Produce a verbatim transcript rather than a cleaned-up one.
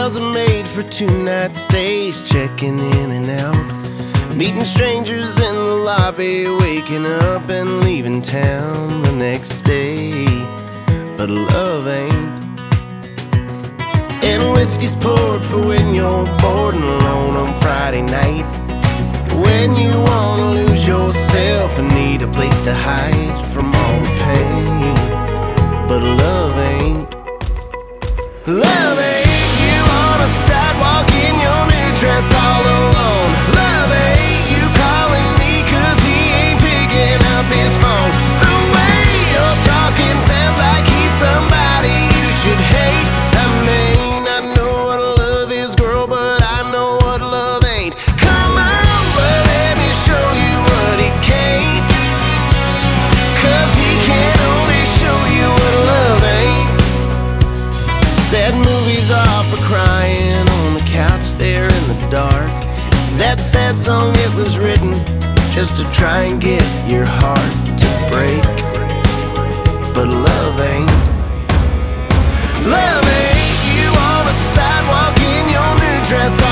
hotels are made for two-night stays, checking in and out, meeting strangers in the lobby, waking up and leaving town the next day. But love ain't. And whiskey's poured for when you're bored and alone on Friday night, when you wanna lose yourself and need a place to hide from all the pain. But love ain't. Love ain't you on a sidewalk in your new dress all alone. Love ain't you calling me cause he ain't picking up his phone. The way you're talking sounds like he's somebody you should hate. I mean, I know what love is, girl, but I know what love ain't. Come on, but let me show you what he can't, cause he can only show you what love ain't. Sad movies are for crying on the couch there in the dark. That sad song, it was written just to try and get your heart to break. But love ain't. Love ain't you on a sidewalk in your new dress